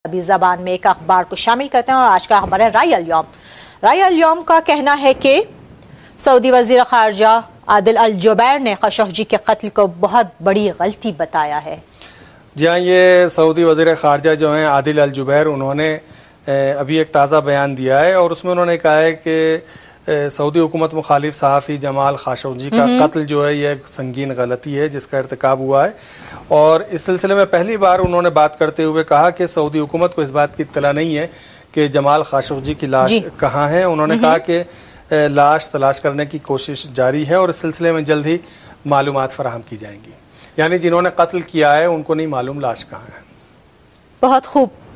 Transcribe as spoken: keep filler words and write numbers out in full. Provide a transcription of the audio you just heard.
अभी जबान में एक अखबार को शामिल करते हैं और आज का अखबार है राय अल यौम। राय अल यौम का कहना है कि सऊदी वजीर खारजा आदिल अल जुबैर ने खशोगी के कत्ल को बहुत बड़ी गलती बताया है। जी हाँ, ये सऊदी वजीर खारजा जो हैं आदिल अल जुबैर, उन्होंने अभी एक ताज़ा बयान दिया है और उसमें उन्होंने कहा है कि सऊदी हुकूमत मुखालिफ सहाफ़ी जमाल खाशोगी का कत्ल जो है ये एक संगीन गलती है जिसका इर्तिकाब हुआ है। और इस सिलसिले में पहली बार उन्होंने बात करते हुए कहा कि सऊदी हुकूमत को इस बात की इत्तला नहीं है कि जमाल खाशोगी की लाश कहाँ है। उन्होंने कहा कि लाश तलाश करने की कोशिश जारी है और इस सिलसिले में जल्द ही मालूमात फराहम की जाएंगी। यानी जिन्होंने कत्ल किया है उनको नहीं मालूम लाश कहाँ है। बहुत खूब।